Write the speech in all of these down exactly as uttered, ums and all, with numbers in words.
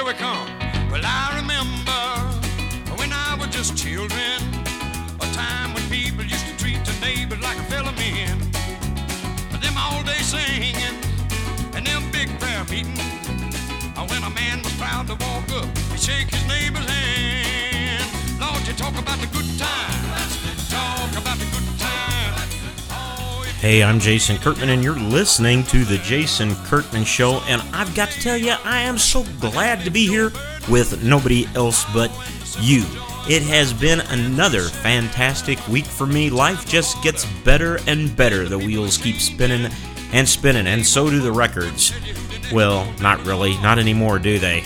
here we come. Well, I remember when I was just children, a time when people used to treat their neighbors like a fellow man. Them all day singing and them big prayer meetings. When a man was proud to walk up, he'd shake his neighbor's hand. Lord, you talk about the good times. Talk about the good times. Oh, hey, I'm Jason Kurtman, and you're listening to The Jason Kurtman Show. And I've got to tell you, I am so glad to be here with nobody else but you. It has been another fantastic week for me. Life just gets better and better. The wheels keep spinning and spinning, and so do the records. Well, not really. Not anymore, do they?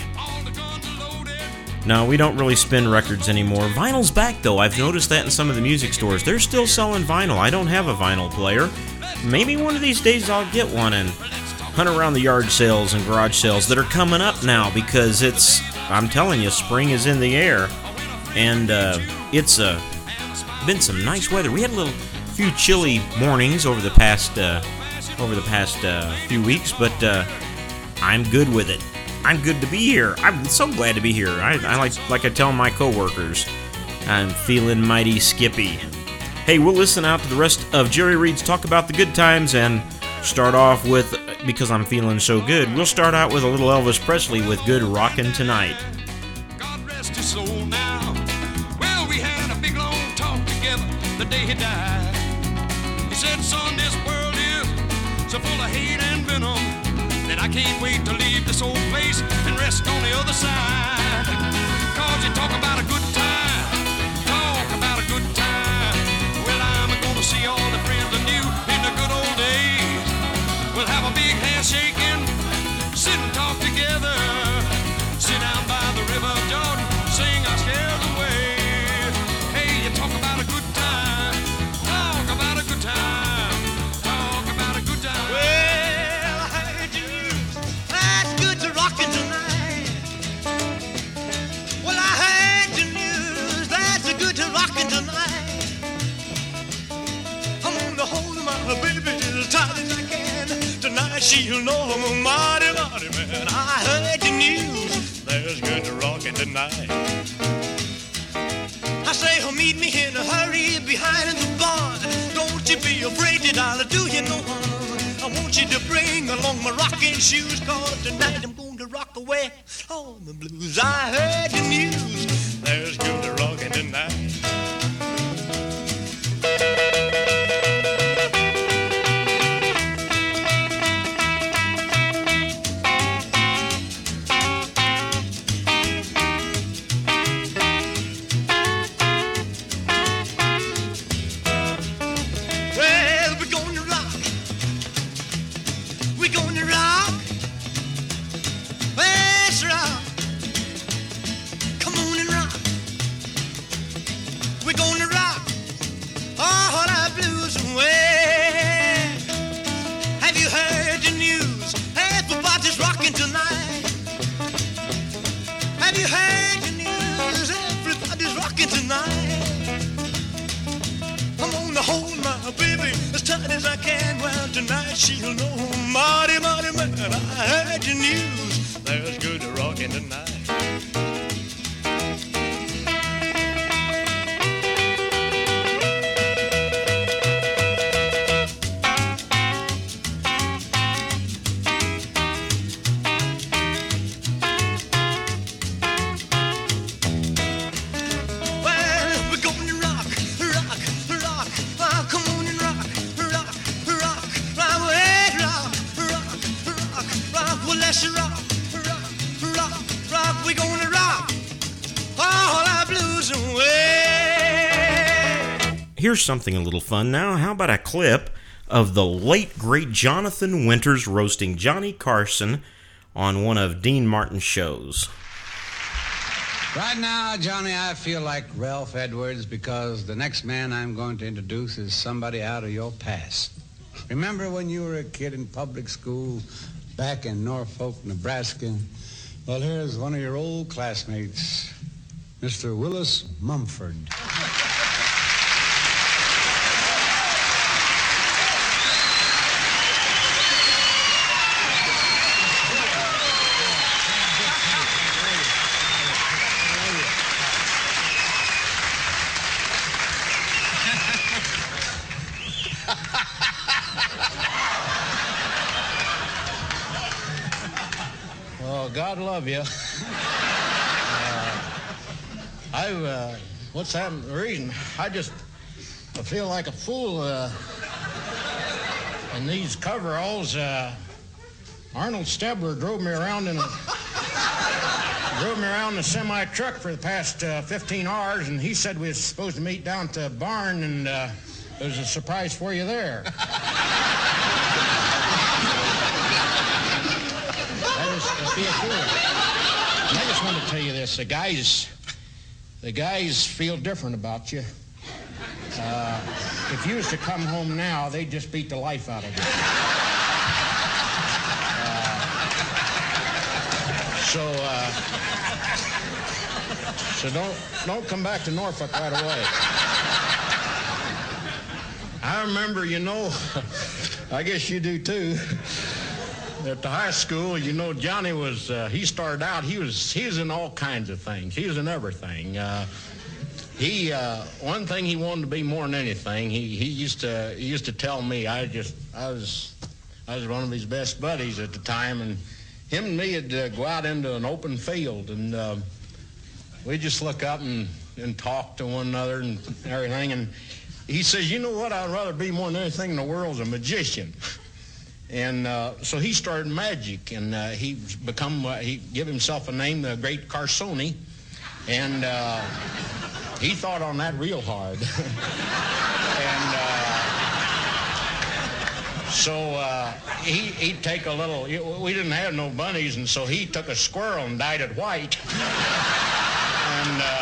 No, we don't really spin records anymore. Vinyl's back, though. I've noticed that in some of the music stores. They're still selling vinyl. I don't have a vinyl player. Maybe one of these days I'll get one and hunt around the yard sales and garage sales that are coming up now, because it's, I'm telling you, spring is in the air. And uh, it's uh, been some nice weather. We had a little few chilly mornings over the past uh, over the past uh, few weeks, but uh, I'm good with it. I'm good to be here. I'm so glad to be here. I, I like like I tell my coworkers, I'm feeling mighty skippy. Hey, we'll listen out to the rest of Jerry Reed's Talk About the Good Times and start off with, because I'm feeling so good, we'll start out with a little Elvis Presley with Good Rockin' Tonight. God rest his soul now. Well, we had a big long talk together the day he died. He said, son, this world is so full of hate and venom that I can't wait to leave this old place and rest on the other side. Cause you talk about a good time, talk about a good time. Well, I'm gonna see all the friends I knew in the good old days. We'll have a big handshake and sit and talk together. Sit down by the river Jordan, sing our cares away. Hey, you talk about a good time, talk about a good time, talk about a good time. Well, I heard you, that's good to rockin' tonight. Well, I heard the news, that's good to rockin' tonight. I'm gonna hold my baby as tight as I can. Tonight she'll know I'm a mighty, mighty man. I heard the news, there's good to rockin' tonight. I say, oh, meet me in a hurry behind the barn. Don't you be afraid that I'll do you no harm. I want you to bring along my rocking shoes, cause tonight I'm going to rock away all the blues. I heard the news, there's good to rockin' tonight. She'll know, mighty, mighty man, I heard the news, there's good rockin' tonight. Here's something a little fun now. How about a clip of the late, great Jonathan Winters roasting Johnny Carson on one of Dean Martin's shows? Right now, Johnny, I feel like Ralph Edwards because the next man I'm going to introduce is somebody out of your past. Remember when you were a kid in public school back in Norfolk, Nebraska? Well, here's one of your old classmates, Mister Willis Mumford. God love you. uh, I, uh, what's that reason? I just I feel like a fool uh, in these coveralls. Uh, Arnold Stabler drove me around in a drove me around in a semi truck for the past uh, fifteen hours, and he said we were supposed to meet down at the barn, and uh, there's a surprise for you there. I just I feel fool. And I just want to tell you this: the guys, the guys feel different about you. Uh, if you was to come home now, they'd just beat the life out of you. So, uh, so don't don't come back to Norfolk right away. I remember, you know, I guess you do too. At the high school, you know, Johnny was. Uh, he started out. He was. He was in all kinds of things. He was in everything. Uh, he uh, one thing he wanted to be more than anything. He he used to he used to tell me. I just I was I was one of his best buddies at the time, and him and me would uh, go out into an open field, and uh, we'd just look up and, and talk to one another and everything. And he says, you know what, I'd rather be more than anything in the world is a magician. And uh, so he started magic, and uh, he's become, uh, he gave himself a name, the Great Carsoni. And uh, he thought on that real hard. and... Uh, So uh, he, he'd take a little, we didn't have no bunnies, and so he took a squirrel and dyed it white. and uh,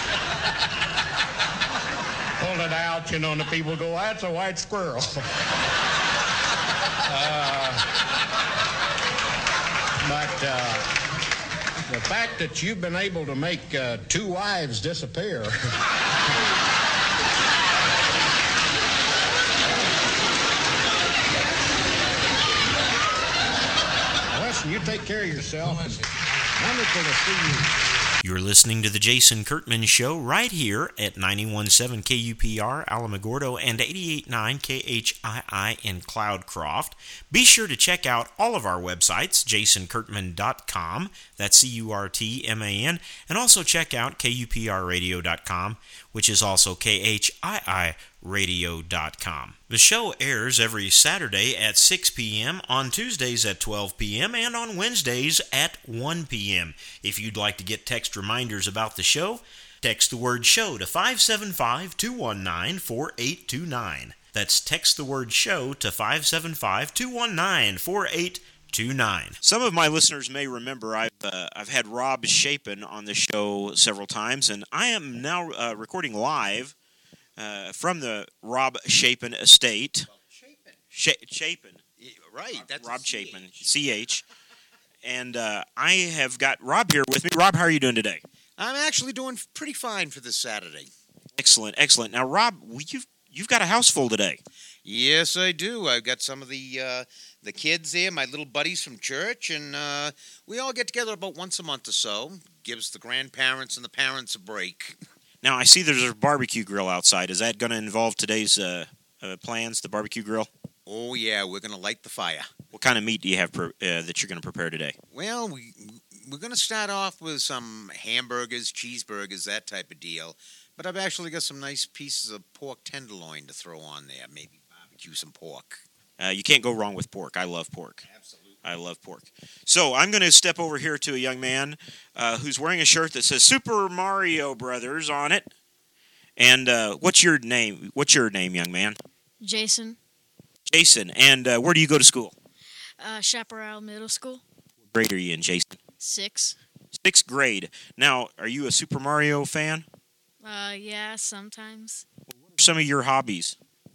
pulled it out, you know, and the people go, that's a white squirrel. uh, but uh, the fact that you've been able to make uh, two wives disappear... You take care of yourself. Wonderful to see you. You're listening to The Jason Kurtman Show right here at ninety-one point seven K U P R Alamogordo and eighty-eight point nine K H I I in Cloudcroft. Be sure to check out all of our websites, jason kurtman dot com, that's C U R T M A N, and also check out K U P R radio dot com, which is also K H I I radio dot com. The show airs every Saturday at six p.m., on Tuesdays at twelve p.m., and on Wednesdays at one p.m. If you'd like to get text reminders about the show, text the word SHOW to five seven five, two one nine, four eight two nine. That's text the word SHOW to five seven five, two one nine, four eight two nine. Some of my listeners may remember I've uh, I've had Rob Chapin on the show several times, and I am now uh, recording live Uh, from the Rob Chapin estate. Chapin. Sh- Chapin. Right, that's Rob a C H. Chapin, C H. And uh, I have got Rob here with me. Rob, how are you doing today? I'm actually doing pretty fine for this Saturday. Excellent, excellent. Now, Rob, you've you've got a house full today. Yes, I do. I've got some of the uh, the kids there, my little buddies from church, and uh, we all get together about once a month or so. Gives the grandparents and the parents a break. Now, I see there's a barbecue grill outside. Is that going to involve today's uh, uh, plans, the barbecue grill? Oh, yeah, we're going to light the fire. What kind of meat do you have pre- uh, that you're going to prepare today? Well, we, we're going to start off with some hamburgers, cheeseburgers, that type of deal. But I've actually got some nice pieces of pork tenderloin to throw on there. Maybe barbecue some pork. Uh, you can't go wrong with pork. I love pork. Absolutely. I love pork. So I'm going to step over here to a young man uh, who's wearing a shirt that says Super Mario Brothers on it. And uh, what's your name? What's your name, young man? Jason. Jason. And uh, where do you go to school? Uh, Chaparral Middle School. What grade are you in, Jason? Six. Sixth grade. Now, are you a Super Mario fan? Uh, yeah, sometimes. What are some of your hobbies?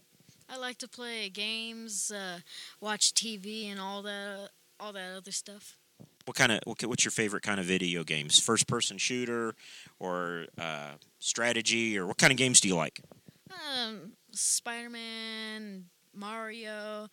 I like to play games, uh, watch T V, and all that, all that other stuff. What kind of? What's your favorite kind of video games? First-person shooter, or uh, strategy, or what kind of games do you like? Um, Spider-Man, Mario,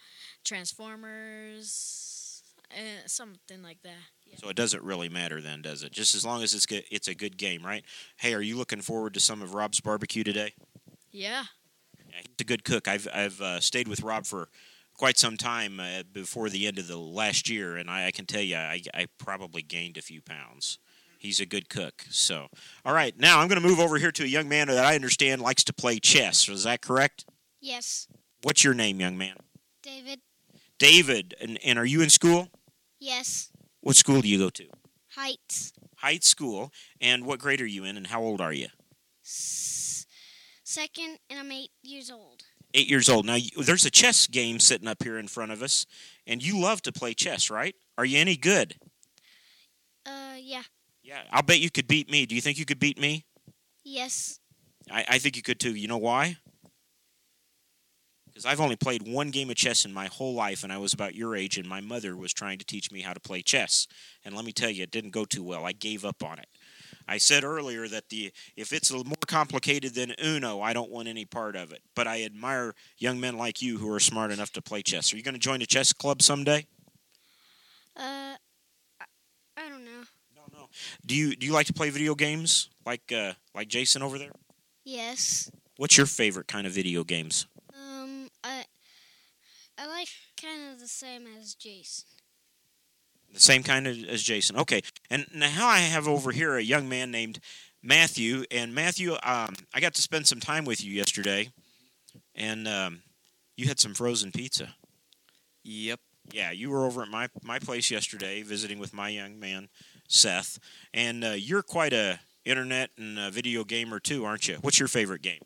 Transformers, and something like that. Yeah. So it doesn't really matter then, does it? Just as long as it's good, it's a good game, right? Hey, are you looking forward to some of Rob's barbecue today? Yeah. Yeah, he's a good cook. I've I've uh, stayed with Rob for quite some time uh, before the end of the last year, and I, I can tell you, I, I probably gained a few pounds. He's a good cook. So, all right, now I'm going to move over here to a young man that I understand likes to play chess. Is that correct? Yes. What's your name, young man? David. David, and, and are you in school? Yes. What school do you go to? Heights. Heights School. And what grade are you in, and how old are you? S- second, and I'm eight years old. Eight years old. Now, you, there's a chess game sitting up here in front of us, and you love to play chess, right? Are you any good? Uh, yeah. Yeah, I'll bet you could beat me. Do you think you could beat me? Yes. I, I think you could, too. You know why? Because I've only played one game of chess in my whole life, and I was about your age, and my mother was trying to teach me how to play chess. And let me tell you, it didn't go too well. I gave up on it. I said earlier that the if it's a little more complicated than Uno, I don't want any part of it. But I admire young men like you who are smart enough to play chess. Are you going to join a chess club someday? Uh, I, I don't know. No, no. Do you do you like to play video games like uh, like Jason over there? Yes. What's your favorite kind of video games? Um, I I like kind of the same as Jason. The same kind of as Jason. Okay. And now I have over here a young man named Matthew. And Matthew, um, I got to spend some time with you yesterday. And um, you had some frozen pizza. Yep. Yeah, you were over at my, my place yesterday visiting with my young man, Seth. And uh, you're quite a internet and a video gamer too, aren't you? What's your favorite game?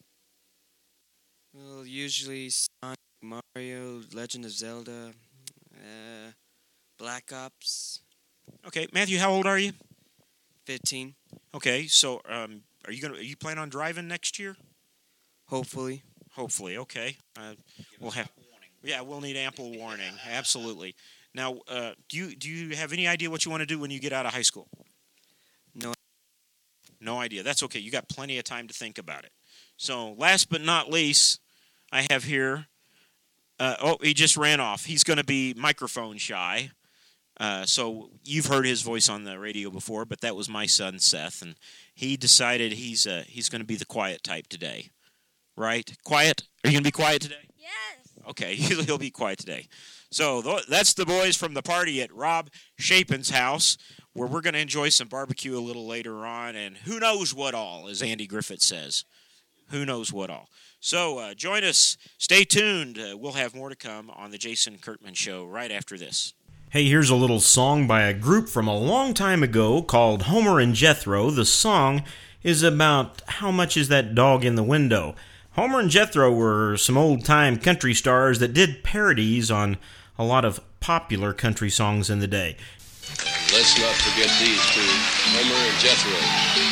Well, usually Sonic, Mario, Legend of Zelda, uh, Black Ops. Okay, Matthew, how old are you? fifteen. Okay, so um, are you gonna are you plan on driving next year? Hopefully. Hopefully, okay. Uh, we'll have yeah, we'll need ample warning. Absolutely. Now, uh, do you do you have any idea what you want to do when you get out of high school? No. No idea. That's okay. You got plenty of time to think about it. So, last but not least, I have here. Uh, oh, he just ran off. He's going to be microphone shy. Uh, so you've heard his voice on the radio before, but that was my son Seth, and he decided he's uh, he's going to be the quiet type today, right? Quiet? Are you going to be quiet today? Yes. Okay, he'll, he'll be quiet today. So th- that's the boys from the party at Rob Chapin's house, where we're going to enjoy some barbecue a little later on, and who knows what all, as Andy Griffith says. Who knows what all. So uh, join us. Stay tuned. Uh, we'll have more to come on the Jason Kurtman Show right after this. Hey, here's a little song by a group from a long time ago called Homer and Jethro. The song is about how much is that dog in the window. Homer and Jethro were some old-time country stars that did parodies on a lot of popular country songs in the day. Let's not forget these two, Homer and Jethro.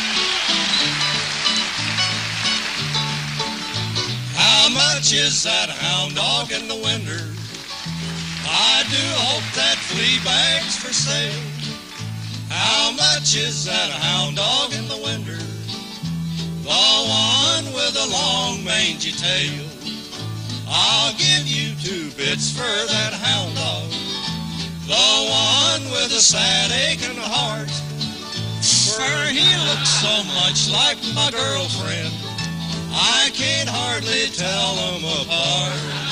How much is that hound dog in the winter? I do hope that flea bag's for sale. How much is that hound dog in the winter? The one with a long mangy tail. I'll give you two bits for that hound dog. The one with a sad aching heart. For he looks so much like my girlfriend, I can't hardly tell them apart.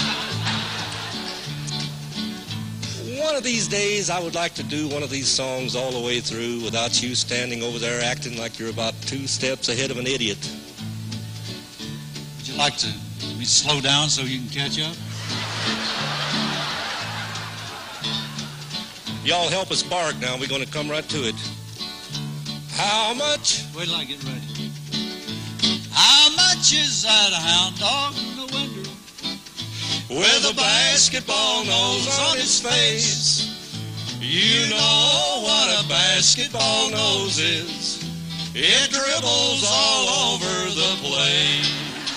One of these days, I would like to do one of these songs all the way through without you standing over there acting like you're about two steps ahead of an idiot. Would you like to me to slow down so you can catch up? Y'all help us bark now. We're going to come right to it. How much? Wait till I get ready. How much is that hound dog in the winter? With a basketball nose on his face. You know what a basketball nose is. It dribbles all over the place.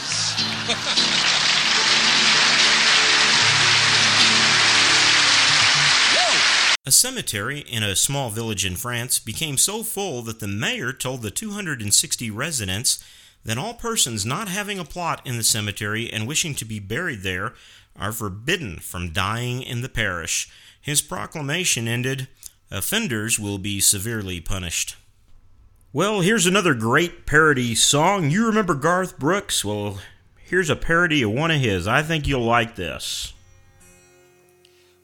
A cemetery in a small village in France became so full that the mayor told the two hundred sixty residents that all persons not having a plot in the cemetery and wishing to be buried there are forbidden from dying in the parish. His proclamation ended, offenders will be severely punished. Well, here's another great parody song. You remember Garth Brooks? Well, here's a parody of one of his. I think you'll like this.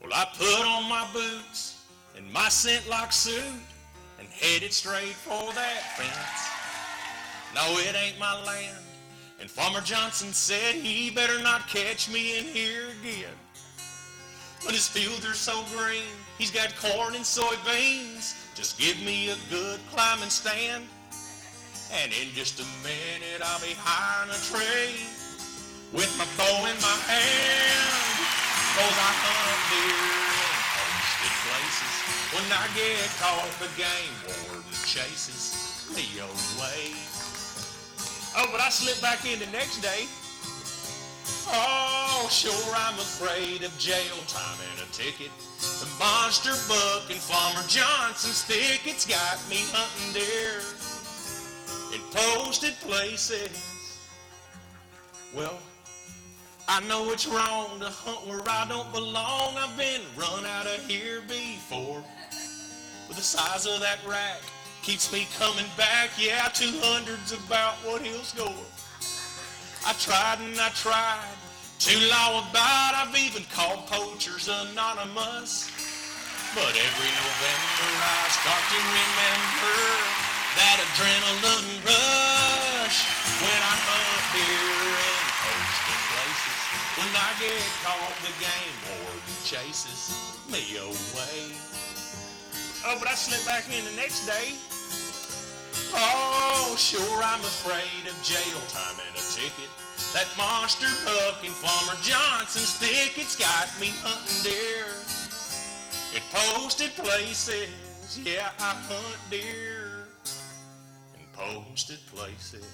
Well, I put on my boots and my scent-lock suit and headed straight for that fence. No, it ain't my land. And Farmer Johnson said he better not catch me in here again. But his fields are so green, he's got corn and soybeans. Just give me a good climbing stand, and in just a minute I'll be hiring a tree with my bow in my hand. Cause I hunt deer in posted places. When I get caught, the game warden chases me away. Oh, but I slip back in the next day. Oh, sure, I'm afraid of jail time and a ticket. The monster buck and Farmer Johnson's thicket's got me hunting deer in posted places. Well, I know it's wrong to hunt where I don't belong. I've been run out of here before. But the size of that rack keeps me coming back. Yeah, two hundred's about what he'll score. I tried and I tried to law about. I've even called Poachers Anonymous. But every November I start to remember that adrenaline rush when I hunt deer in posted places. When I get caught, the game warden chases me away. Oh, but I slip back in the next day. Oh, sure, I'm afraid of jail time and a ticket. That monster buck and Farmer Johnson's thicket's got me hunting deer in posted places. Yeah, I hunt deer in posted places.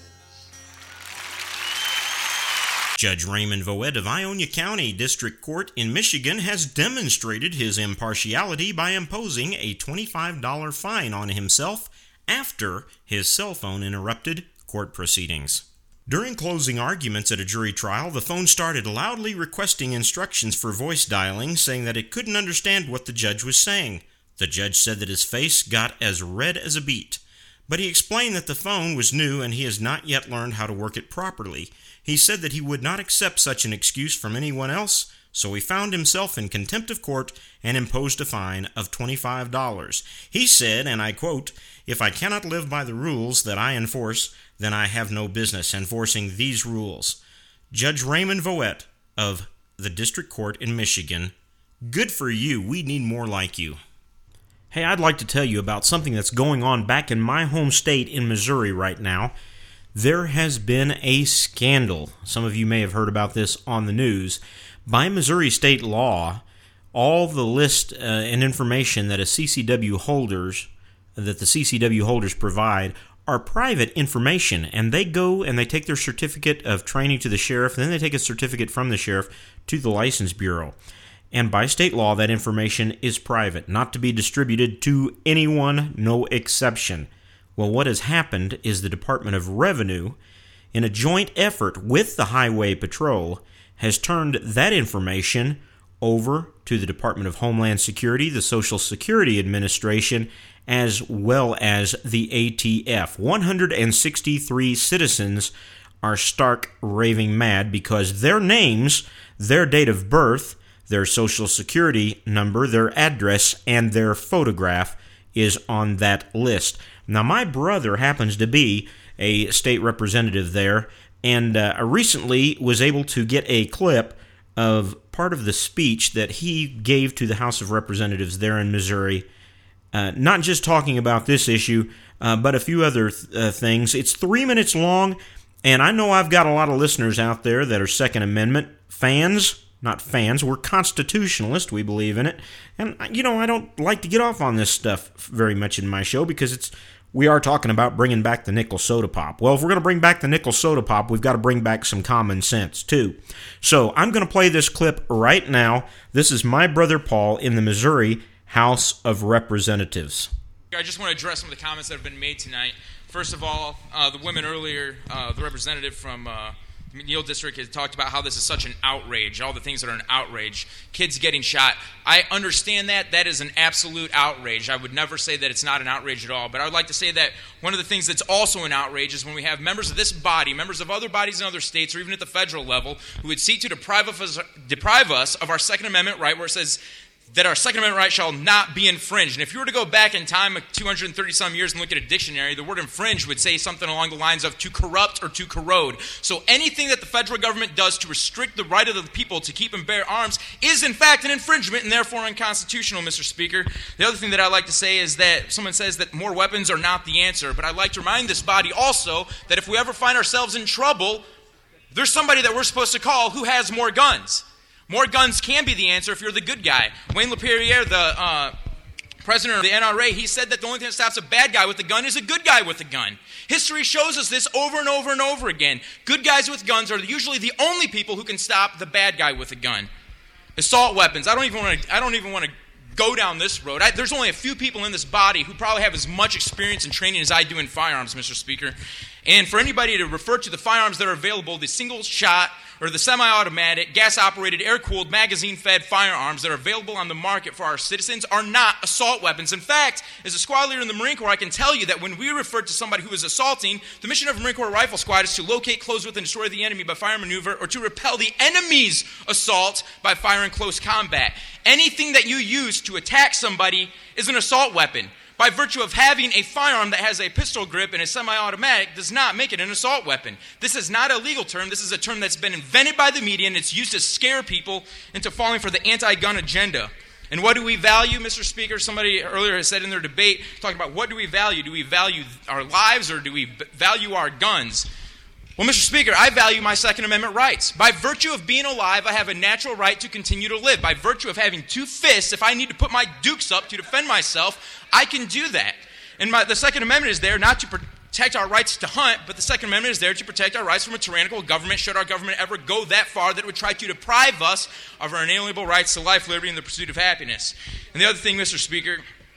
Judge Raymond Voet of Ionia County District Court in Michigan has demonstrated his impartiality by imposing a twenty-five dollars fine on himself after his cell phone interrupted court proceedings. During closing arguments at a jury trial, the phone started loudly requesting instructions for voice dialing, saying that it couldn't understand what the judge was saying. The judge said that his face got as red as a beet, but he explained that the phone was new and he has not yet learned how to work it properly. He said that he would not accept such an excuse from anyone else, so he found himself in contempt of court and imposed a fine of twenty-five dollars. He said, and I quote, "If I cannot live by the rules that I enforce, then I have no business enforcing these rules." Judge Raymond Voet of the District Court in Michigan, good for you. We need more like you. Hey, I'd like to tell you about something that's going on back in my home state in Missouri right now. There has been a scandal. Some of you may have heard about this on the news. By Missouri state law, all the list uh, and information that a C C W holders, that the C C W holders provide are private information, and they go and they take their certificate of training to the sheriff, and then they take a certificate from the sheriff to the License Bureau. And by state law, that information is private, not to be distributed to anyone, no exception. Well, what has happened is the Department of Revenue, in a joint effort with the Highway Patrol, has turned that information over to the Department of Homeland Security, the Social Security Administration, as well as the A T F. one hundred sixty-three citizens are stark raving mad because their names, their date of birth, their Social Security number, their address, and their photograph is on that list. Now, my brother happens to be a state representative there, and uh, I recently was able to get a clip of part of the speech that he gave to the House of Representatives there in Missouri, uh, not just talking about this issue, uh, but a few other th- uh, things. It's three minutes long, and I know I've got a lot of listeners out there that are Second Amendment fans. Not fans, we're constitutionalists, we believe in it. And, you know, I don't like to get off on this stuff very much in my show because it's we are talking about bringing back the nickel soda pop. Well, if we're going to bring back the nickel soda pop, we've got to bring back some common sense, too. So I'm going to play this clip right now. This is my brother Paul in the Missouri House of Representatives. I just want to address some of the comments that have been made tonight. First of all, uh, the women earlier, uh, the representative from uh, Neal District has talked about how this is such an outrage, all the things that are an outrage, kids getting shot. I understand that. That is an absolute outrage. I would never say that it's not an outrage at all, but I would like to say that one of the things that's also an outrage is when we have members of this body, members of other bodies in other states, or even at the federal level, who would seek to deprive us, deprive us of our Second Amendment right, where it says that our Second Amendment right shall not be infringed. And if you were to go back in time two hundred thirty some years and look at a dictionary, the word infringe would say something along the lines of to corrupt or to corrode. So anything that the federal government does to restrict the right of the people to keep and bear arms is in fact an infringement and therefore unconstitutional, Mister Speaker. The other thing that I'd like to say is that someone says that more weapons are not the answer, but I'd like to remind this body also that if we ever find ourselves in trouble, there's somebody that we're supposed to call who has more guns. More guns can be the answer if you're the good guy. Wayne LaPierre, the uh, president of the N R A, he said that the only thing that stops a bad guy with a gun is a good guy with a gun. History shows us this over and over and over again. Good guys with guns are usually the only people who can stop the bad guy with a gun. Assault weapons. I don't even want to. I don't even want to go down this road. I, there's only a few people in this body who probably have as much experience and training as I do in firearms, Mister Speaker. And for anybody to refer to the firearms that are available, the single shot or the semi-automatic, gas-operated, air-cooled, magazine-fed firearms that are available on the market for our citizens are not assault weapons. In fact, as a squad leader in the Marine Corps, I can tell you that when we refer to somebody who is assaulting, the mission of a Marine Corps Rifle Squad is to locate, close with, and destroy the enemy by fire maneuver, or to repel the enemy's assault by fire in close combat. Anything that you use to attack somebody is an assault weapon. By virtue of having a firearm that has a pistol grip and is semi-automatic does not make it an assault weapon. This is not a legal term. This is a term that's been invented by the media, and it's used to scare people into falling for the anti-gun agenda. And what do we value, Mister Speaker? Somebody earlier has said in their debate, talking about what do we value? Do we value our lives or do we value our guns? Well, Mister Speaker, I value my Second Amendment rights. By virtue of being alive, I have a natural right to continue to live. By virtue of having two fists, if I need to put my dukes up to defend myself, I can do that. And my, the Second Amendment is there not to protect our rights to hunt, but the Second Amendment is there to protect our rights from a tyrannical government should our government ever go that far that it would try to deprive us of our inalienable rights to life, liberty, and the pursuit of happiness. And the other thing, Mister Speaker,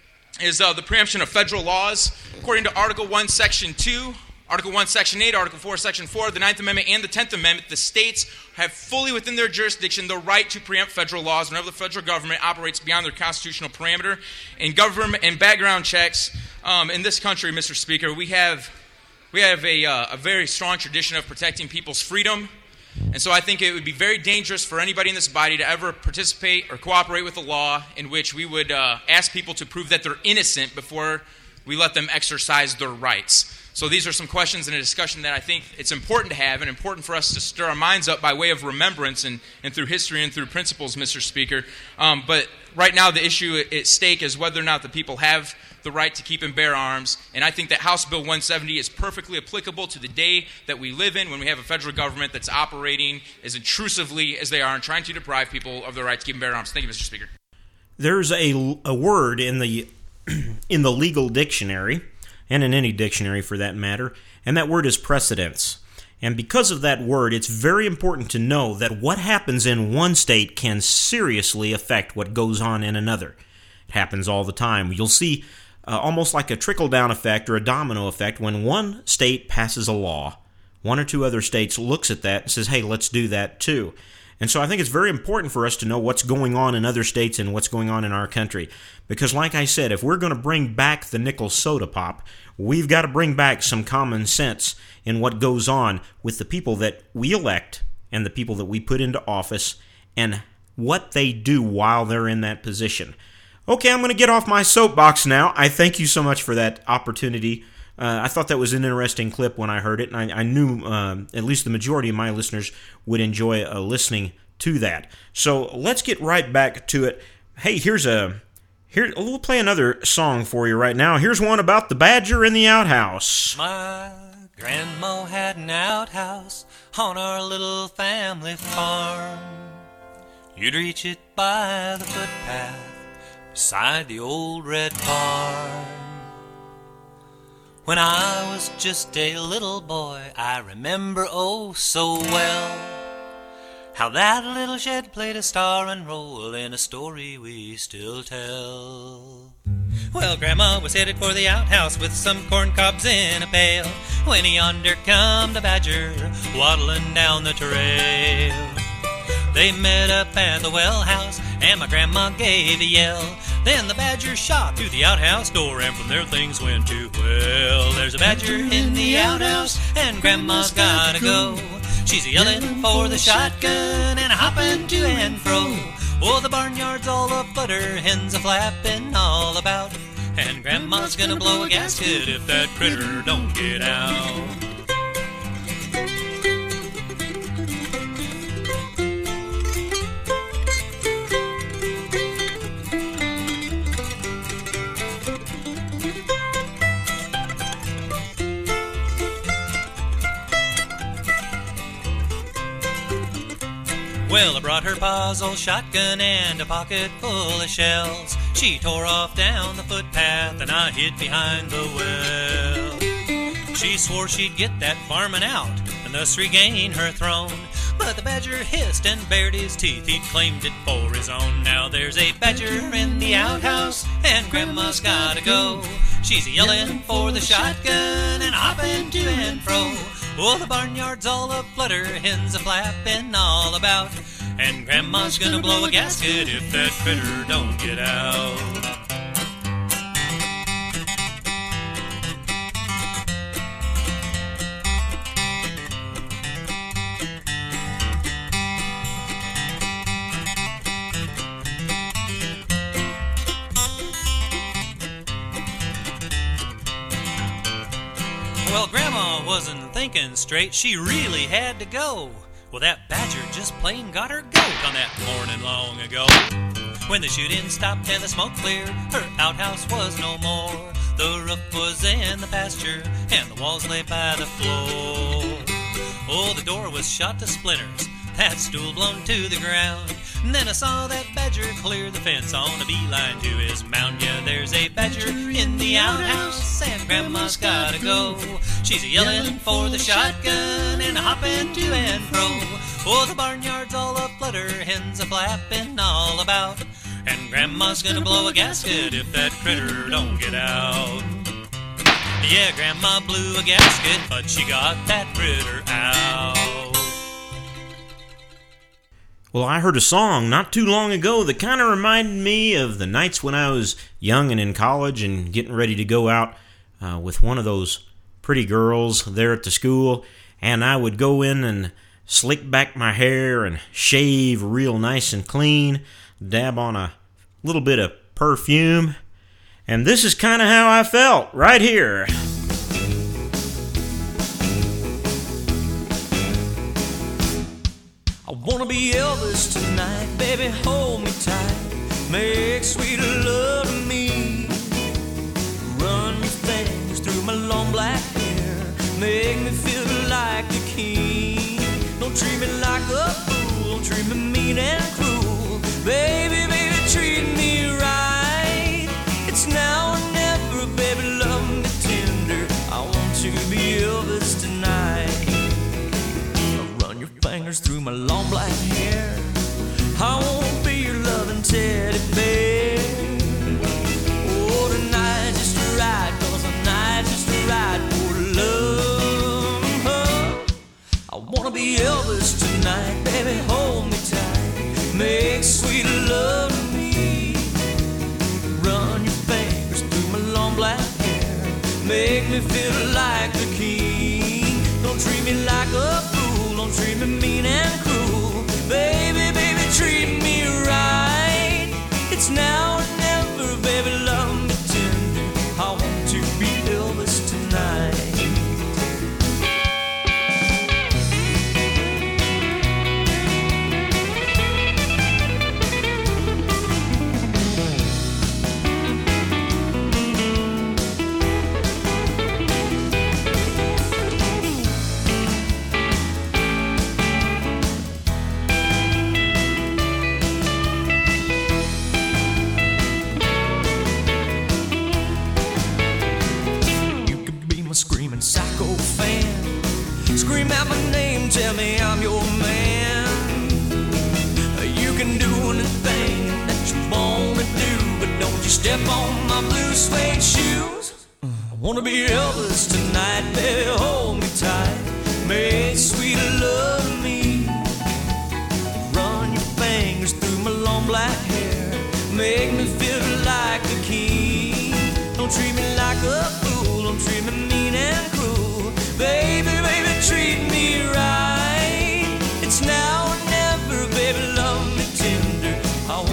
is uh, the preemption of federal laws. According to Article one, Section two, Article one, Section eight, Article four, Section four, the Ninth Amendment, and the Tenth Amendment, the states have fully within their jurisdiction the right to preempt federal laws whenever the federal government operates beyond their constitutional parameter. And government and background checks um, in this country, Mister Speaker, we have we have a, uh, a very strong tradition of protecting people's freedom. And so I think it would be very dangerous for anybody in this body to ever participate or cooperate with a law in which we would uh, ask people to prove that they're innocent before we let them exercise their rights. So these are some questions in a discussion that I think it's important to have and important for us to stir our minds up by way of remembrance and, and through history and through principles, Mister Speaker. Um, but right now the issue at stake is whether or not the people have the right to keep and bear arms. And I think that House Bill one seventy is perfectly applicable to the day that we live in when we have a federal government that's operating as intrusively as they are and trying to deprive people of their right to keep and bear arms. Thank you, Mister Speaker. There's a, a word in the in the legal dictionary, and in any dictionary for that matter, and that word is precedence. And because of that word, it's very important to know that what happens in one state can seriously affect what goes on in another. It happens all the time. You'll see uh, almost like a trickle-down effect or a domino effect when one state passes a law. One or two other states looks at that and says, hey, let's do that too. And so I think it's very important for us to know what's going on in other states and what's going on in our country. Because like I said, if we're going to bring back the nickel soda pop, we've got to bring back some common sense in what goes on with the people that we elect and the people that we put into office and what they do while they're in that position. Okay, I'm going to get off my soapbox now. I thank you so much for that opportunity. Uh, I thought that was an interesting clip when I heard it, and I, I knew uh, at least the majority of my listeners would enjoy uh, listening to that. So let's get right back to it. Hey, here's a here. We'll play another song for you right now. Here's one about the badger in the outhouse. My grandma had an outhouse on our little family farm. You'd reach it by the footpath beside the old red barn. When I was just a little boy, I remember oh so well how that little shed played a starring role in a story we still tell. Well, Grandma was headed for the outhouse with some corn cobs in a pail when yonder come the badger waddling down the trail. They met up at the well house and my grandma gave a yell. Then the badger shot through the outhouse door, and from there things went too well. There's a badger in the outhouse, and Grandma's gotta go. She's a yelling for the shotgun and a hopping to and fro. Oh, the barnyard's all aflutter, hens a-flapping all about, and Grandma's gonna blow a gasket if that critter don't get out. Well, I brought her pa's old shotgun and a pocket full of shells. She tore off down the footpath and I hid behind the well. She swore she'd get that varmint out and thus regain her throne. But the badger hissed and bared his teeth, he'd claimed it for his own. Now there's a badger in the outhouse and Grandma's gotta go. She's a-yelling for the shotgun and hopping to and fro. Oh, the barnyard's all aflutter, hens a-flapping all about, and Grandma's gonna blow a gasket if that critter don't get out. Well, Grandma wasn't thinking straight, she really had to go. Well, that badger just plain got her goat on that morning long ago. When the shooting stopped and the smoke cleared, her outhouse was no more. The roof was in the pasture and the walls lay by the floor. Oh, the door was shot to splinters, that stool blown to the ground. And then I saw that badger clear the fence on a beeline to his mound. Yeah, there's a badger in the outhouse and Grandma's gotta go. She's a-yelling for the shotgun and a-hopping to and fro. Oh, the barnyard's all aflutter, hens a-flapping all about, and Grandma's gonna blow a gasket if that critter don't get out. Yeah, Grandma blew a gasket, but she got that critter out. Well, I heard a song not too long ago that kind of reminded me of the nights when I was young and in college and getting ready to go out uh, with one of those pretty girls there at the school, and I would go in and slick back my hair and shave real nice and clean, dab on a little bit of perfume, and this is kind of how I felt right here. I wanna be Elvis tonight, baby, hold me tight, make sweet love to me, run your fingers through my long black hair, make me feel like the king. Don't treat me like a fool, don't treat me mean and cruel, baby, baby, treat me right. It's now or never, baby, love me tender, I want to be Elvis tonight. Run your fingers through my long black hair, I wanna be your loving teddy bear. Oh, tonight's just right, cause tonight's just right for love. I wanna be Elvis tonight, baby, hold me tight, make sweet love to me, run your fingers through my long black hair, make me feel like the king. Don't treat me like a fool, don't treat me mean and cruel, baby, baby, treat me right. It's now or never, baby, love me tender, I want to be Elvis tonight. Scream out my name, tell me I'm your man. You can do anything that you wanna do, but don't you step on my blue suede shoes. I wanna be Elvis tonight, baby, hold me tight, make sweet love to me, run your fingers through my long black hair, make me feel like the king. Don't treat me like a fool, don't treat me mean and cruel, baby, baby, treat me right. It's now or never, baby, love me tender, I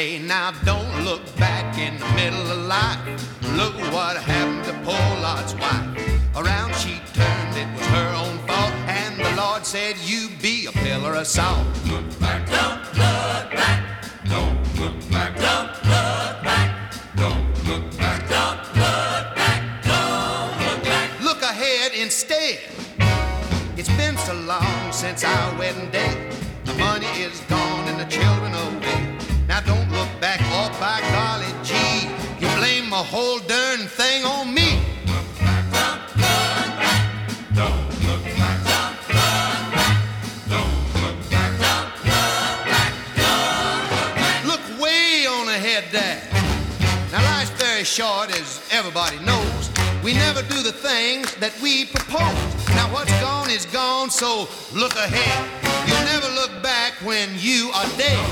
say, now don't look back in the middle of life. Look what happened to poor Lot's wife. Around she turned, it was her own fault, and the Lord said, you be a pillar of salt. Look back, don't look back, don't look back, don't look back, don't look back, don't look back, don't look back. Look ahead instead. It's been so long since our wedding day. The money is gone and the children away. Now don't look back, oh by golly gee, you blame the whole darn thing on me. Short, as everybody knows, we never do the things that we propose. Now what's gone is gone, so look ahead. You'll never look back when you are dead.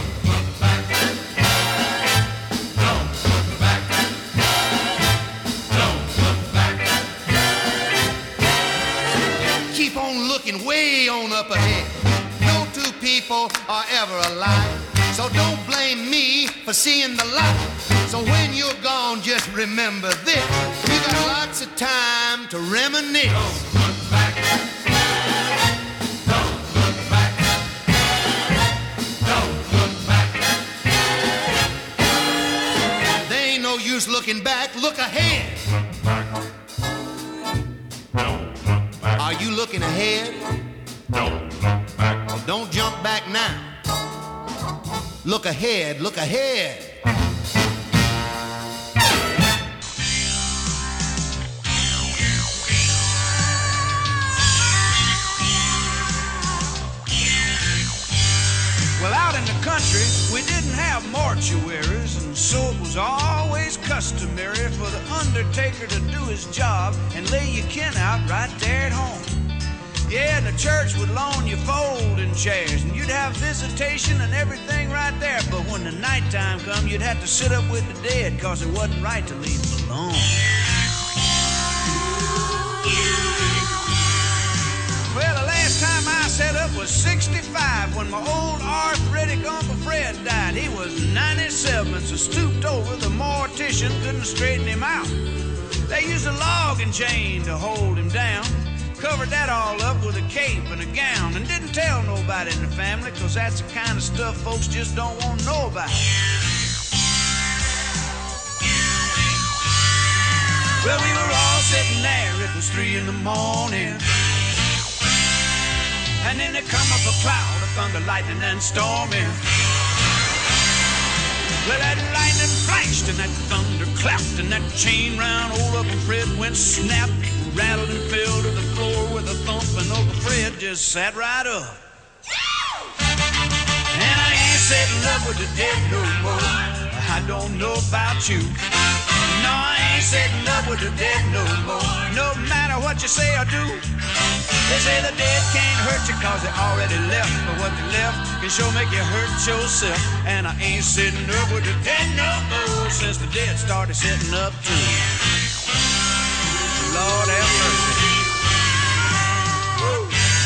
Keep on looking way on up ahead. No two people are ever alike, so don't blame me for seeing the light. So when you're gone, just remember this. You got lots of time to reminisce. Don't look back. Don't look back. Don't look back. There ain't no use looking back. Look ahead. Are you looking ahead? Don't look back. Well, don't jump back now. Look ahead. Look ahead. Well, out in the country, we didn't have mortuaries, and so it was always customary for the undertaker to do his job and lay your kin out right there at home. Yeah, and the church would loan you folding chairs, and you'd have visitation and everything right there. But when the nighttime come, you'd have to sit up with the dead, cause it wasn't right to leave them alone. Well, the last time I set up was sixty-five when my old arthritic Uncle Fred died. He was ninety-seven, so stooped over, the mortician couldn't straighten him out. They used a logging chain to hold him down, covered that all up with a cape and a gown, and didn't tell nobody in the family, cause that's the kind of stuff folks just don't want to know about. Well, we were all sitting there, it was three in the morning, and then there come up a cloud of thunder, lightning, and storming. Well, that lightning flashed and that thunder clapped, and that chain round old Uncle Fred went snap, rattled and fell to the floor with a thump, and Uncle Fred just sat right up. And I ain't sitting up with the dead no more. I don't know about you. No, I ain't sitting up with the dead no more. No matter what you say or do. They say the dead can't hurt you cause they already left, but what they left can sure make you hurt yourself. And I ain't sitting up with the dead no more since the dead started sitting up too. Lord have mercy. Woo.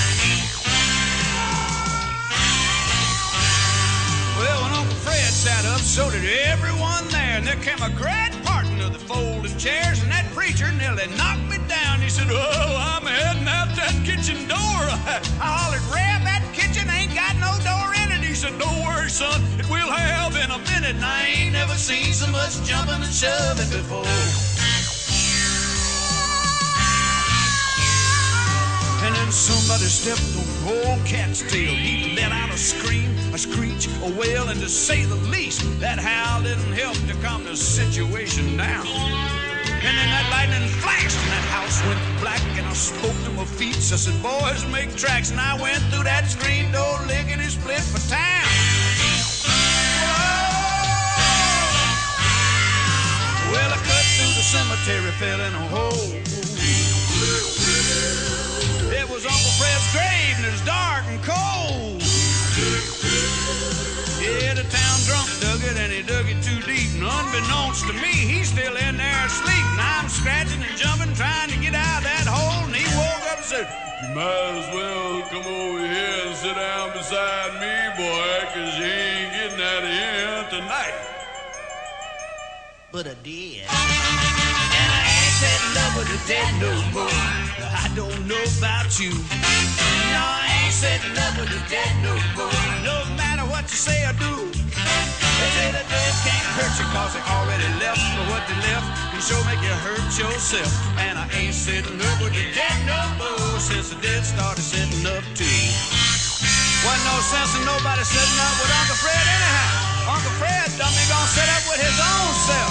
Well, when Uncle Fred sat up, so did everyone there, and there came a great parting of the folding chairs, and that preacher nearly knocked me down. He said, oh, I'm heading out that kitchen door. I hollered, Rev, that kitchen ain't got no door in it. He said, don't worry, son, it will have in a minute. And I ain't never seen so much jumping and shoving before. And then somebody stepped on old cat's tail. He let out a scream, a screech, a wail, and to say the least, that howl didn't help to calm the situation down. And then that lightning flashed, and that house went black, and I spoke to my feet. So I said, boys, make tracks, and I went through that screen door, lickety split for town. Whoa! Well, I cut through the cemetery, fell in a hole. It was Uncle Fred's grave, and it was dark and cold. Yeah, the town drunk dug it, and he dug it too deep. And unbeknownst to me, he's still in there asleep. And I'm scratching and jumping, trying to get out of that hole. And he woke up and said, you might as well come over here and sit down beside me, boy, 'cause you ain't getting out of here tonight. but I did. And I ain't setting up with the dead no more. I don't know about you. No, I ain't setting up with the dead no more. No matter what you say or do. They say the dead can't hurt you cause they already left. But what they left can sure make you hurt yourself. And I ain't sitting up with the dead no more since the dead started sitting up too. Wasn't no sense in nobody sitting up with Uncle Fred anyhow. Uncle Fred done me gonna sit up with his own self.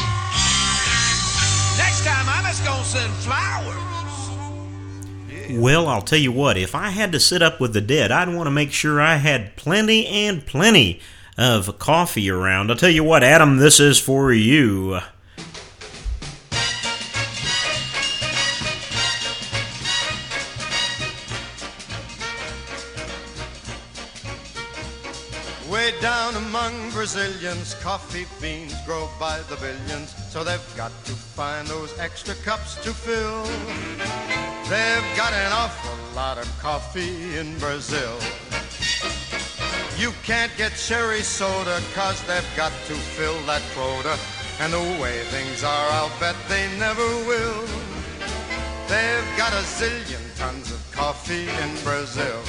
Next time I'm just gonna send flowers. Well, I'll tell you what, if I had to sit up with the dead, I'd want to make sure I had plenty and plenty of coffee around. I'll tell you what, Adam, this is for you. Way down among Brazilians, coffee beans grow by the billions, so they've got to find those extra cups to fill. They've got an awful lot of coffee in Brazil. You can't get cherry soda, cause they've got to fill that quota. And the way things are, I'll bet they never will. They've got a zillion tons of coffee in Brazil.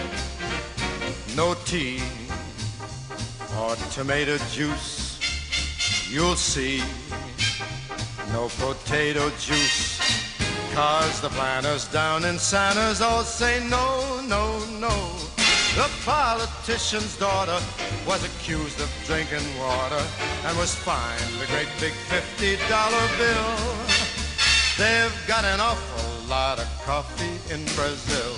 No tea or tomato juice, you'll see. No potato juice, cause the planters down in Santa's all say no, no, no. The politician's daughter was accused of drinking water and was fined a great big fifty dollar bill. They've got an awful lot of coffee in Brazil.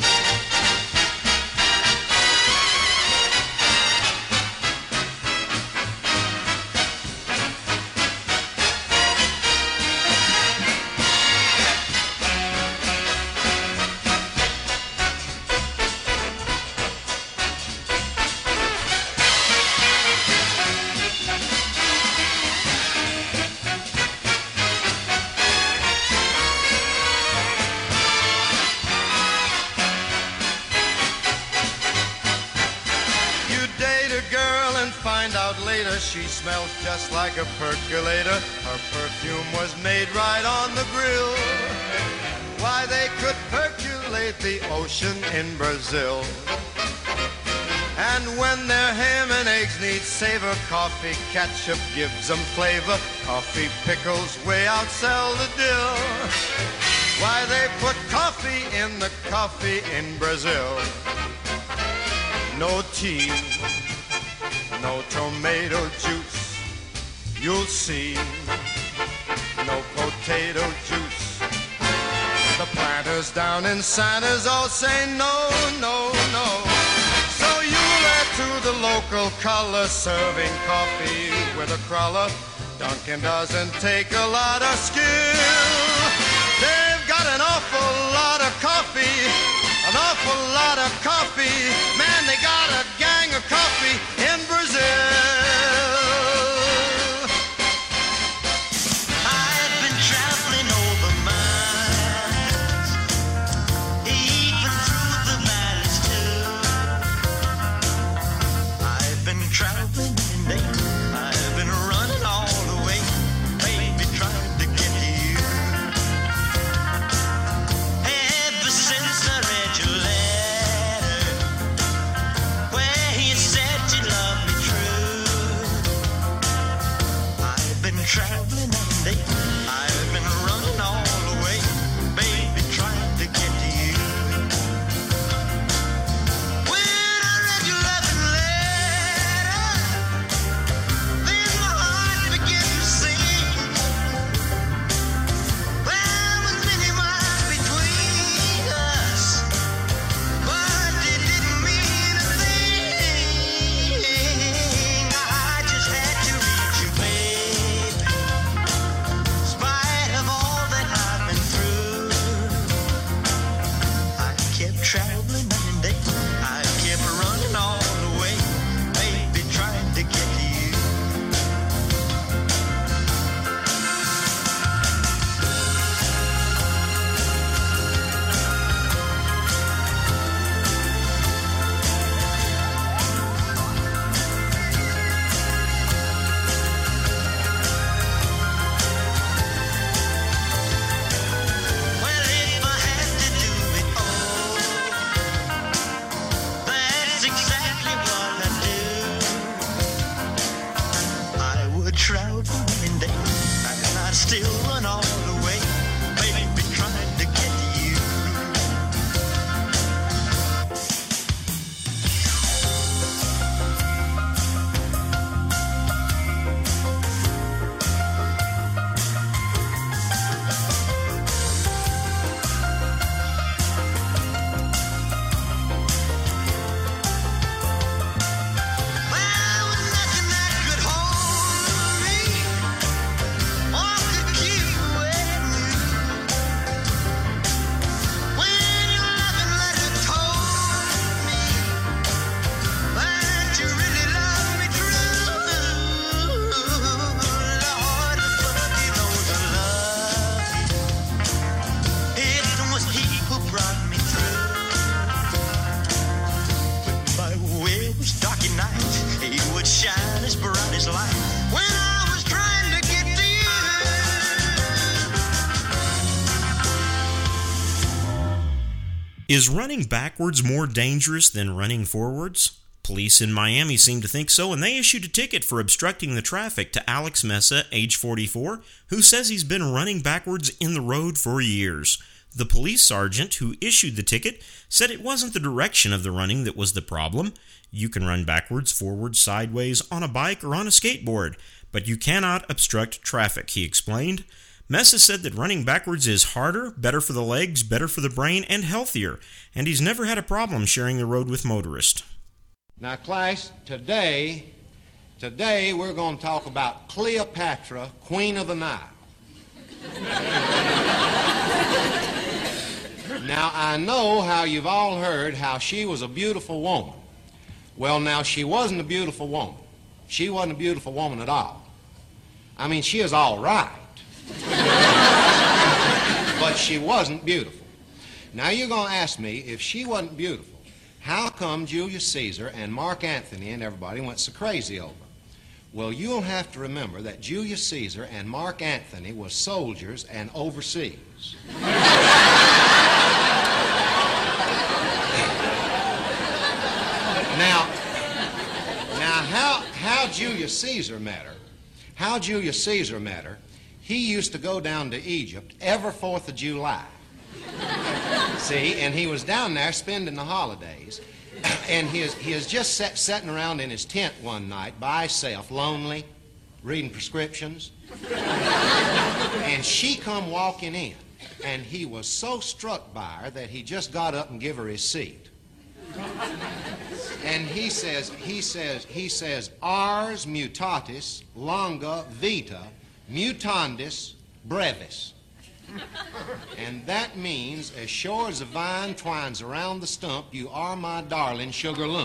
She smells just like a percolator. Her perfume was made right on the grill. Why, they could percolate the ocean in Brazil. And when their ham and eggs need savor, coffee ketchup gives them flavor. Coffee pickles way outsell the dill. Why, they put coffee in the coffee in Brazil. No tea, no tomato juice, you'll see. No potato juice. The planters down in Santa's all say no, no, no. So you'll add to the local color, serving coffee with a crawler. Dunkin' doesn't take a lot of skill. They've got an awful lot of coffee, an awful lot of coffee. Man, they got a gang of coffee in Brazil. I've been traveling over miles, even through the valleys too. I've been traveling in day, I've been running all the way, baby, trying to get to you. Ever since I read your letter, where you said you loved me true, I've been traveling all day, I've been running all the way, baby, trying to get to you. When I read your loving letter, then my heart began to sing. There was many miles between us, but it didn't mean a thing. I just had to reach you, baby. morning day, and I'd still run all the way, baby, trying to get to you. Is running backwards more dangerous than running forwards? Police in Miami seem to think so, and they issued a ticket for obstructing the traffic to Alex Mesa, age forty-four, who says he's been running backwards in the road for years. The police sergeant who issued the ticket said it wasn't the direction of the running that was the problem. You can run backwards, forwards, sideways, on a bike, or on a skateboard, but you cannot obstruct traffic, he explained. Mesa said that running backwards is harder, better for the legs, better for the brain, and healthier, and he's never had a problem sharing the road with motorists. Now, class, today, today we're going to talk about Cleopatra, Queen of the Nile. Now, I know how you've all heard how she was a beautiful woman. Well, now, she wasn't a beautiful woman. She wasn't a beautiful woman at all. I mean, she is all right. But she wasn't beautiful. Now you're going to ask me, if she wasn't beautiful, how come Julius Caesar and Mark Antony and everybody went so crazy over her? Well, you'll have to remember that Julius Caesar and Mark Antony were soldiers and overseas. Now, now how, how Julius Caesar met her, how Julius Caesar met her, he used to go down to Egypt every fourth of July. See, and he was down there spending the holidays, and he is, he is just sat, sitting around in his tent one night by himself, lonely, reading prescriptions, and she come walking in, and he was so struck by her that he just got up and gave her his seat. And he says, he says, he says, ars mutatis longa vita mutandis brevis. And that means, as sure as a vine twines around the stump, you are my darling sugar lump.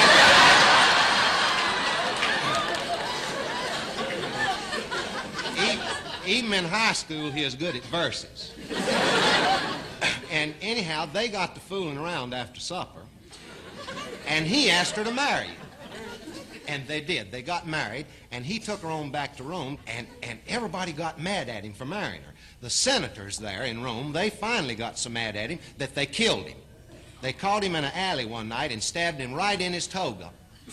Even in high school, he is good at verses. And anyhow, they got to fooling around after supper, and he asked her to marry him. And they did. They got married, and he took her on back to Rome, and, and everybody got mad at him for marrying her. The senators there in Rome, they finally got so mad at him that they killed him. They caught him in an alley one night and stabbed him right in his toga.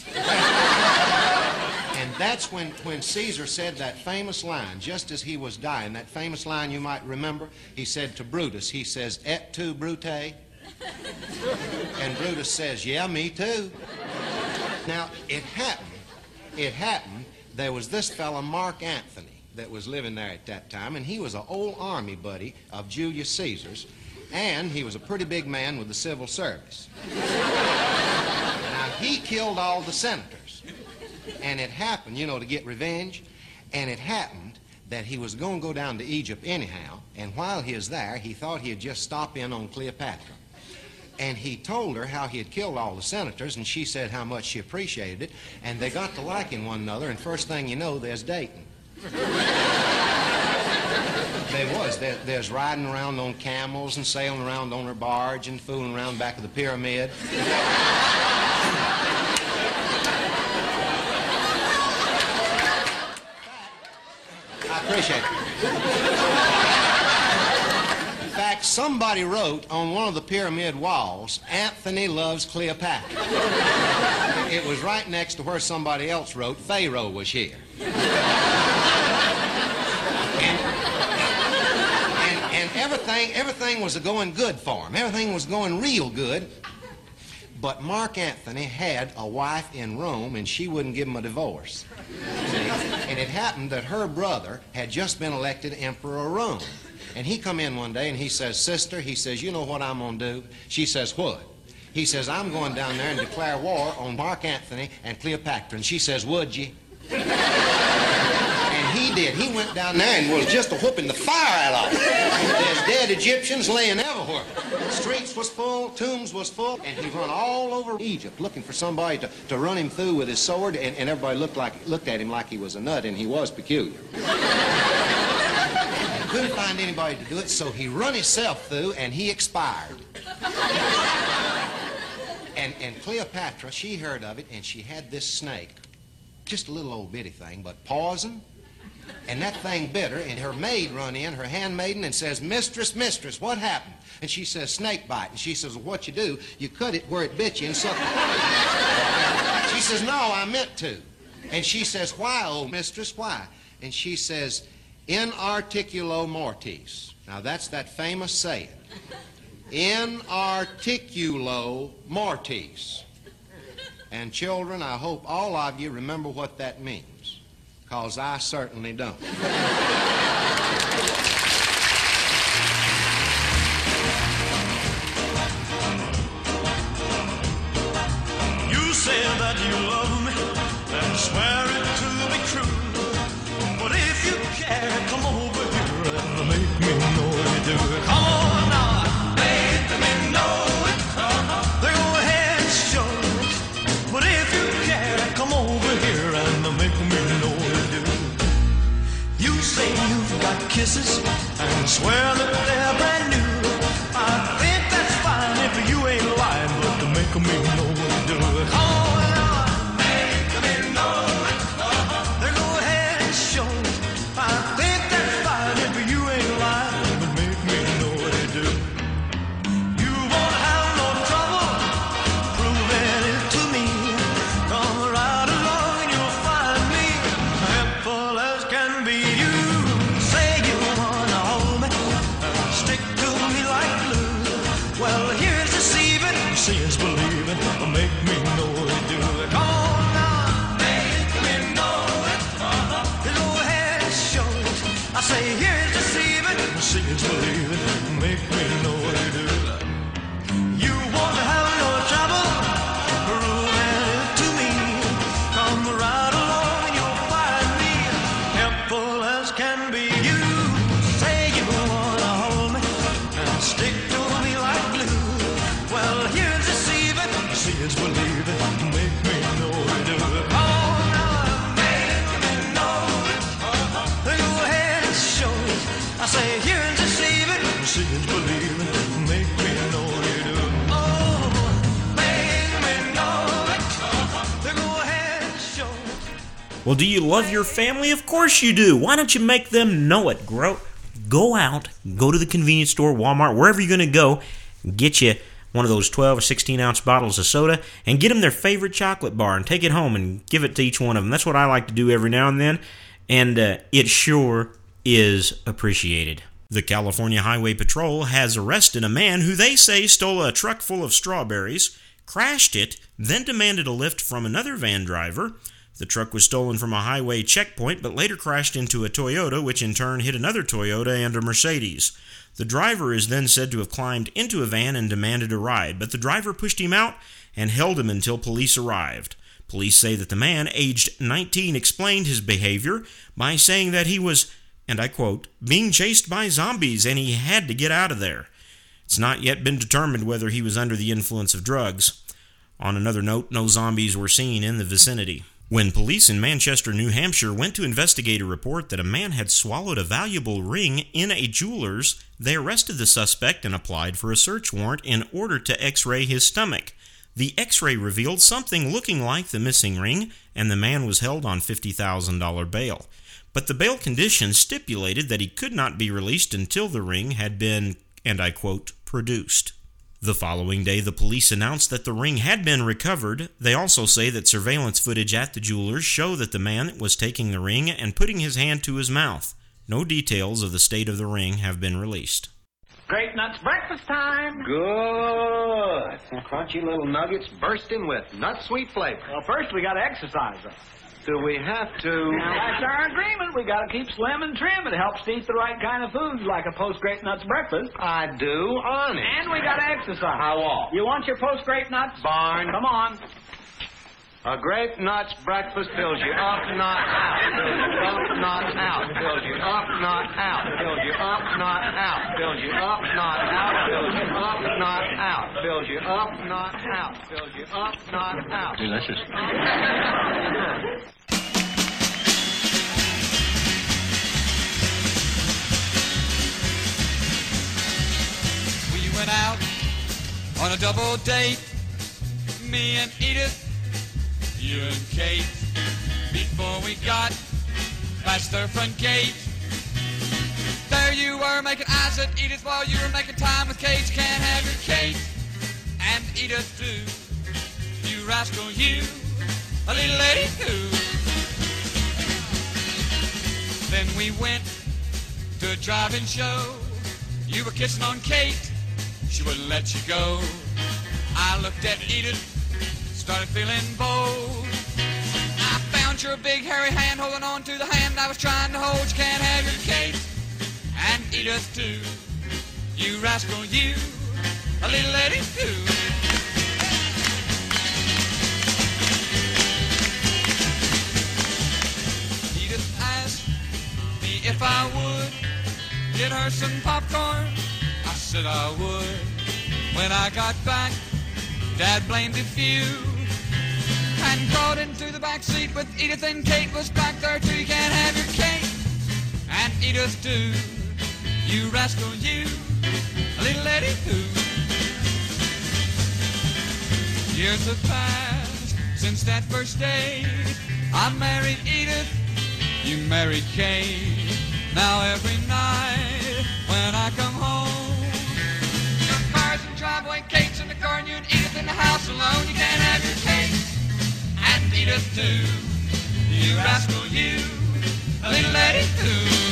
And that's when, when Caesar said that famous line, just as he was dying, that famous line you might remember. He said to Brutus, he says, et tu, Brute? And Brutus says, yeah, me too. Now, it happened, it happened, there was this fella, Mark Antony, that was living there at that time, and he was an old army buddy of Julius Caesar's, and he was a pretty big man with the civil service. Now, he killed all the senators, and it happened, you know, to get revenge, and it happened that he was going to go down to Egypt anyhow, and while he was there, he thought he'd just stop in on Cleopatra. And he told her how he had killed all the senators, and she said how much she appreciated it, and they got to liking one another, and first thing you know, there's dating. There was. There, there's riding around on camels and sailing around on her barge and fooling around back of the pyramid. I appreciate it. In fact, somebody wrote on one of the pyramid walls, Anthony loves Cleopatra. It was right next to where somebody else wrote, Pharaoh was here. everything, everything was going good for him. Everything was going real good. But Mark Anthony had a wife in Rome, and she wouldn't give him a divorce. And it happened that her brother had just been elected Emperor of Rome. And he come in one day and he says, sister, he says, you know what I'm going to do? She says, what? He says, I'm going down there and declare war on Mark Anthony and Cleopatra. And she says, would you? And he did. He went down there and was just a whooping the fire out of them. There's dead Egyptians laying everywhere. The streets was full, tombs was full, and he run all over Egypt looking for somebody to, to run him through with his sword, and, and everybody looked like looked at him like he was a nut, and he was peculiar. Couldn't find anybody to do it, so he run himself through, and he expired. And, and Cleopatra, she heard of it, and she had this snake, just a little old bitty thing, but poison. And that thing bit her, and her maid run in, her handmaiden, and says, mistress, mistress, what happened? And she says, snake bite. And she says, well, what you do, you cut it where it bit you and suck it. She says, no, I meant to. And she says, why, old mistress, why? And she says, in articulo mortis. Now, that's that famous saying. In articulo mortis. And children, I hope all of you remember what that means, because I certainly don't. You say that you love me and swear it to be true. But if you care, come over here and make me know you do. Come on now, make me know it. Go ahead and show it. But if you care, come over here and make me know you do. You say you've got kisses and swear that they're brand new. I think that's fine if you ain't lying, but to make me know you do. Come on now, make me know it. Go ahead and show it. I think that's fine if you ain't lying, but make me know what you do. You won't have no trouble proving it to me. Come right along and you'll find me helpful as can be. You say you wanna hold me and stick to me like glue. Well, here's deceiving, see is believing. Make me know what you do. Come on now, make me know it. Go ahead and show it. I say here's deceiving, see is believing. Make me know what you do. You won't have no trouble proving it to me. Come right along and you'll find me helpful as can be. You say you wanna hold me and stick to me like glue. Well, here's deceiving, see is believing. Make me know what you do. Come on now, make me know it. Go ahead and show it. I say here's deceiving, see is believing. Make me know what you do. Oh, make me know it. Go ahead and show it. Well, do you love your family? Of course you do. Why don't you make them know it? Grow, go out, go to the convenience store, Walmart, wherever you're going to go, get you one of those twelve or sixteen ounce bottles of soda, and get them their favorite chocolate bar and take it home and give it to each one of them. That's what I like to do every now and then, and uh, it sure is appreciated. The California Highway Patrol has arrested a man who they say stole a truck full of strawberries, crashed it, then demanded a lift from another van driver. The truck was stolen from a highway checkpoint, but later crashed into a Toyota, which in turn hit another Toyota and a Mercedes. The driver is then said to have climbed into a van and demanded a ride, but the driver pushed him out and held him until police arrived. Police say that the man, aged nineteen, explained his behavior by saying that he was, and I quote, being chased by zombies and he had to get out of there. It's not yet been determined whether he was under the influence of drugs. On another note, no zombies were seen in the vicinity. When police in Manchester, New Hampshire went to investigate a report that a man had swallowed a valuable ring in a jeweler's, they arrested the suspect and applied for a search warrant in order to x-ray his stomach. The x-ray revealed something looking like the missing ring, and the man was held on fifty thousand dollars bail. But the bail conditions stipulated that he could not be released until the ring had been, and I quote, produced. The following day, the police announced that the ring had been recovered. They also say that surveillance footage at the jeweler's show that the man was taking the ring and putting his hand to his mouth. No details of the state of the ring have been released. breakfast time. Good. Some crunchy little nuggets bursting with nut sweet flavor. Well, first we got to exercise them. Do we have to? Now, that's our agreement. We got to keep slim and trim. It helps to eat the right kind of foods, like a post-grape nuts breakfast. I do, honest. And we got to exercise. How all? You want your post-grape nuts? Barn. Come on. A grape nuts breakfast fills you up, not out. Fills you up, not out. Fills you up, not out. Fills you up, not out. Fills you up, not out. Fills you up, not out. Fills you up, not out. Fills you up, not out. Delicious. We went out on a double date, me and Edith, you and Kate, before we got past their front gate. There you were making eyes at Edith while you were making time with Kate. You can't have your Kate and Edith too. You rascal, you, a little lady who. Then we went to a drive-in show. You were kissing on Kate, she wouldn't let you go. I looked at Edith, started feeling bold. I found your big hairy hand holding on to the hand I was trying to hold. You can't have your Kate and Edith too. You rascal, you, a little lady too. Edith asked me if I would get her some popcorn. I said I would. When I got back, Dad blamed a few and crawled into the back seat with Edith, and Kate was back there too. You can't have your Kate and Edith too. You rascal, you, a little lady who. Years have passed since that first day. I married Edith, you married Kate. Now every night when I come home, your car's in the driveway, Kate's in the car, and you and Edith in the house alone. You can't have your Kate and Edith too. You rascal, you, a little lady too.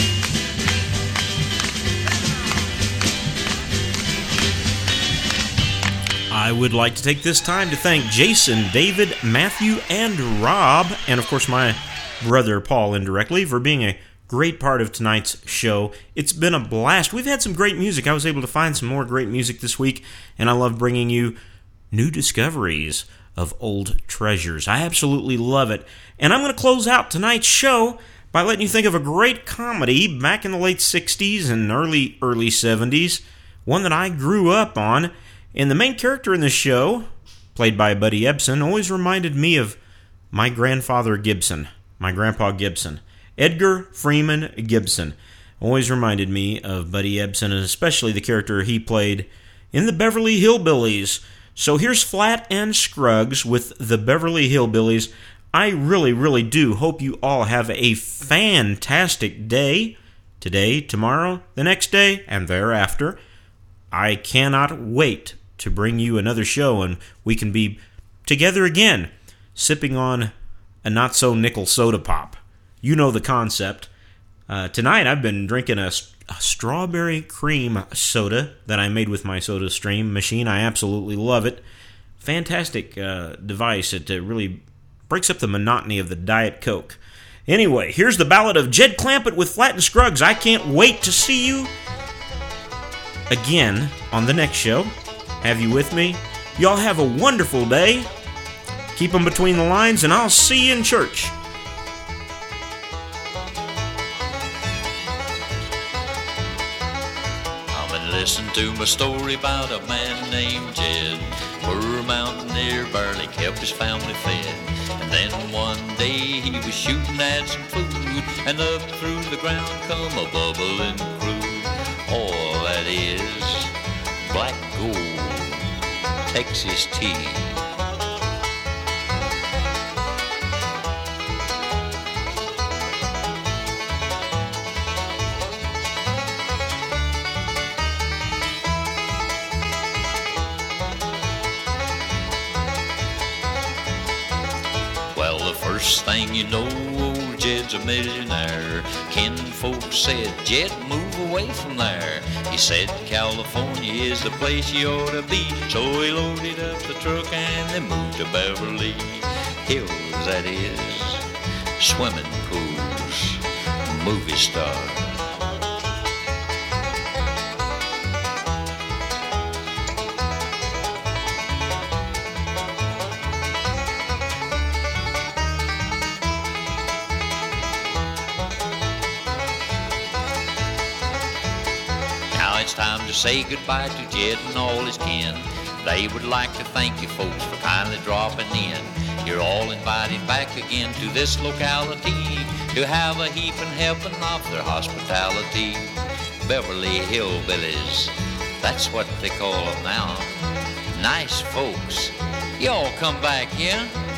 I would like to take this time to thank Jason, David, Matthew, and Rob, and of course my brother Paul indirectly, for being a great part of tonight's show. It's been a blast. We've had some great music. I was able to find some more great music this week, and I love bringing you new discoveries of old treasures. I absolutely love it. And I'm going to close out tonight's show by letting you think of a great comedy back in the late sixties and early, early seventies, one that I grew up on. And the main character in the show, played by Buddy Ebsen, always reminded me of my grandfather Gibson, my grandpa Gibson. Edgar Freeman Gibson always reminded me of Buddy Ebsen, and especially the character he played in the Beverly Hillbillies. So here's Flat and Scruggs with the Beverly Hillbillies. I really, really do hope you all have a fantastic day. Today, tomorrow, the next day, and thereafter. I cannot wait to bring you another show, and we can be together again, sipping on a not-so-nickel soda pop. You know the concept. Uh, tonight I've been drinking a, a strawberry cream soda that I made with my Soda Stream machine. I absolutely love it. Fantastic uh, device. It uh, really breaks up the monotony of the Diet Coke. Anyway, here's the ballad of Jed Clampett with Flat and Scruggs. I can't wait to see you again on the next show. Have you with me? Y'all have a wonderful day. Keep them between the lines, and I'll see you in church. Come and listen to my story about a man named Jed. Poor mountaineer barely kept his family fed. And then one day he was shooting at some food, and up through the ground come a bubbling crude. All that is black gold, Texas tea. Well, the first thing you know, old Jed's a millionaire. Kinfolk said, Jed, move away from there. He said, California is the place you ought to be. So he loaded up the truck and they moved to Beverly Hills, that is, swimming pools, movie star. It's time to say goodbye to Jed and all his kin. They would like to thank you folks for kindly dropping in. You're all invited back again to this locality to have a heaping helping of their hospitality. Beverly Hillbillies, that's what they call them now. Nice folks. Y'all come back here.